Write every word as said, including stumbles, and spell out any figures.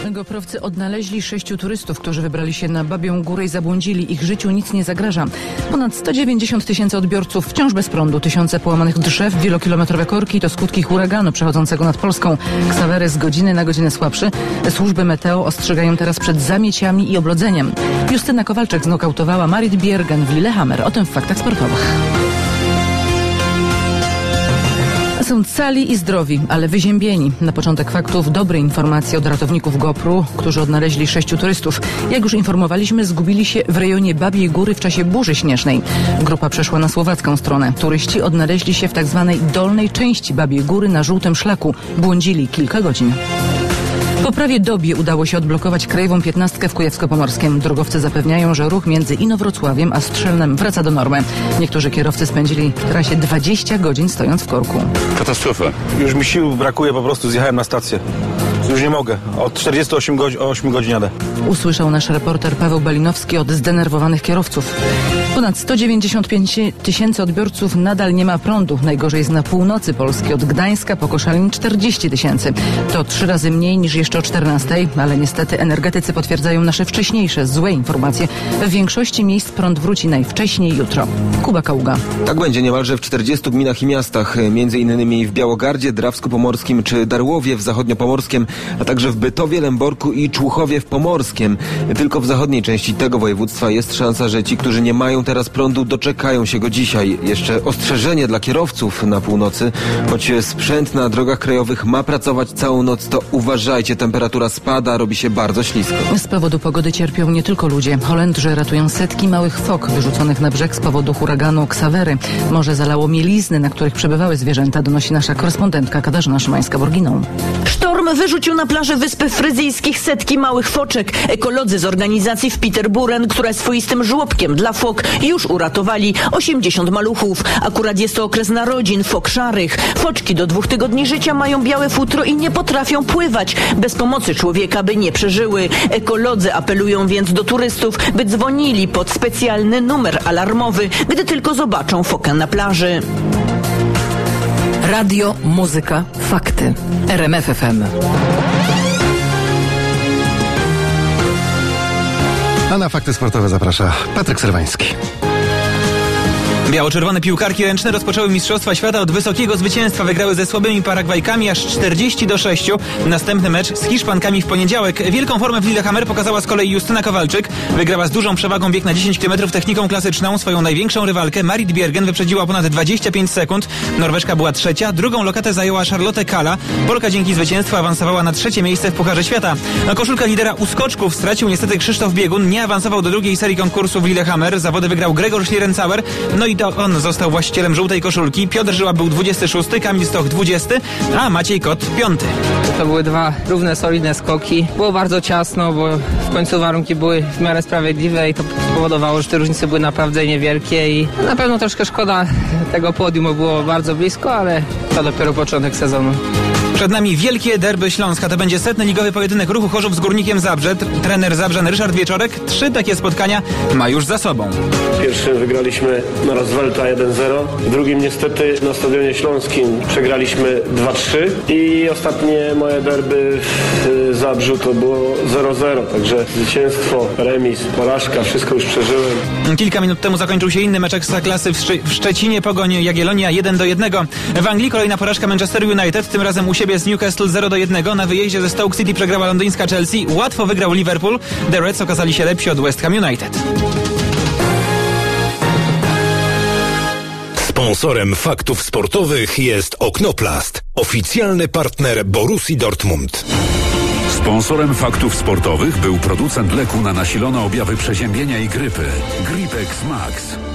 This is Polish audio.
Goprowcy odnaleźli sześciu turystów, którzy wybrali się na Babią Górę i zabłądzili. Ich życiu nic nie zagraża. Ponad sto dziewięćdziesiąt tysięcy odbiorców wciąż bez prądu. Tysiące połamanych drzew, wielokilometrowe korki to skutki huraganu przechodzącego nad Polską. Ksawery z godziny na godzinę słabszy. Służby meteo ostrzegają teraz przed zamieciami i oblodzeniem. Justyna Kowalczyk znokautowała Marit Bjergen w Lillehammer. O tym w faktach sportowych. Są cali i zdrowi, ale wyziębieni. Na początek faktów dobre informacje od ratowników Gopru, którzy odnaleźli sześciu turystów. Jak już informowaliśmy, zgubili się w rejonie Babiej Góry w czasie burzy śnieżnej. Grupa przeszła na słowacką stronę. Turyści odnaleźli się w tak zwanej dolnej części Babiej Góry na żółtym szlaku. Błądzili kilka godzin. Po prawie dobie udało się odblokować Krajową piętnastkę w Kujawsko-Pomorskiem. Drogowcy zapewniają, że ruch między Inowrocławiem a Strzelnem wraca do normy. Niektórzy kierowcy spędzili w trasie dwadzieścia godzin stojąc w korku. Katastrofa. Już mi sił brakuje, po prostu zjechałem na stację. Już nie mogę. Od czterdziestu ośmiu godzin, ośmiu godzin jadę. Usłyszał nasz reporter Paweł Balinowski od zdenerwowanych kierowców. Ponad sto dziewięćdziesiąt pięć tysięcy odbiorców nadal nie ma prądu. Najgorzej jest na północy Polski. Od Gdańska po Koszalin czterdzieści tysięcy. To trzy razy mniej niż jeszcze o czternastej, ale niestety energetycy potwierdzają nasze wcześniejsze złe informacje. W większości miejsc prąd wróci najwcześniej jutro. Kuba Kaługa. Tak będzie niemalże w czterdziestu gminach i miastach, między innymi w Białogardzie, Drawsku-Pomorskim czy Darłowie w Zachodniopomorskiem, a także w Bytowie, Lęborku i Człuchowie w Pomorskiem. Tylko w zachodniej części tego województwa jest szansa, że ci, którzy nie mają teraz prądu, doczekają się go dzisiaj. Jeszcze ostrzeżenie dla kierowców na północy. Choć sprzęt na drogach krajowych ma pracować całą noc, to uważajcie, temperatura spada, robi się bardzo ślisko. Z powodu pogody cierpią nie tylko ludzie. Holendrzy ratują setki małych fok wyrzuconych na brzeg z powodu huraganu Ksawery. Morze zalało mielizny, na których przebywały zwierzęta, donosi nasza korespondentka Katarzyna Szymańska-Borginą. Sztorm wyrzucił na plażę Wysp Fryzyjskich setki małych foczek. Ekolodzy z organizacji w Pieterburen, która jest swoistym żłobkiem dla fok, już uratowali osiemdziesiąt maluchów. Akurat jest to okres narodzin fok szarych. Foczki do dwóch tygodni życia mają białe futro i nie potrafią pływać. Bez pomocy człowieka by nie przeżyły. Ekolodzy apelują więc do turystów, by dzwonili pod specjalny numer alarmowy, gdy tylko zobaczą fokę na plaży. Radio, muzyka, fakty. R M F F M. A na fakty sportowe zaprasza Patryk Serwański. Biało-czerwone piłkarki ręczne rozpoczęły Mistrzostwa Świata od wysokiego zwycięstwa. Wygrały ze słabymi Paragwajkami aż czterdzieści do sześciu. Następny mecz z Hiszpankami w poniedziałek. Wielką formę w Lillehammer pokazała z kolei Justyna Kowalczyk. Wygrała z dużą przewagą bieg na dziesięć kilometrów techniką klasyczną. Swoją największą rywalkę Marit Bjergen wyprzedziła ponad dwadzieścia pięć sekund. Norweszka była trzecia. Drugą lokatę zajęła Charlotte Kalla. Polka dzięki zwycięstwu awansowała na trzecie miejsce w Pucharze Świata. Na koszulkę lidera u skoczków stracił niestety Krzysztof Biegun. Nie awansował do drugiej serii konkursu w Lillehammer. Zawody wygrał Gregor Schlierencauer. No i to on został właścicielem żółtej koszulki. Piotr Żyła był dwudziesty szósty, Kamil Stoch dwudziesty, a Maciej Kot piąty. To były dwa równe, solidne skoki. Było bardzo ciasno, bo w końcu warunki były w miarę sprawiedliwe i to spowodowało, że te różnice były naprawdę niewielkie i na pewno troszkę szkoda tego podium, bo było bardzo blisko, ale to dopiero początek sezonu. Przed nami wielkie derby Śląska. To będzie setny ligowy pojedynek Ruchu Chorzów z Górnikiem Zabrze. Trener Zabrzan Ryszard Wieczorek trzy takie spotkania ma już za sobą. Pierwszym wygraliśmy na Roosevelt jeden zero. Drugim niestety na Stadionie Śląskim przegraliśmy dwa trzy. I ostatnie moje derby w Zabrzu to było zero zero. Także zwycięstwo, remis, porażka, wszystko już przeżyłem. Kilka minut temu zakończył się inny mecz Ekstraklasy w, Szczy- w Szczecinie. Pogoń Jagiellonia jeden do jednego. W Anglii kolejna porażka Manchester United. Tym razem u siebie z Newcastle zero do jednego. Na wyjeździe ze Stoke City przegrała londyńska Chelsea. Łatwo wygrał Liverpool. The Reds okazali się lepsi od West Ham United. Sponsorem faktów sportowych jest Oknoplast, oficjalny partner Borussii Dortmund. Sponsorem faktów sportowych był producent leku na nasilone objawy przeziębienia i grypy Gripex Max.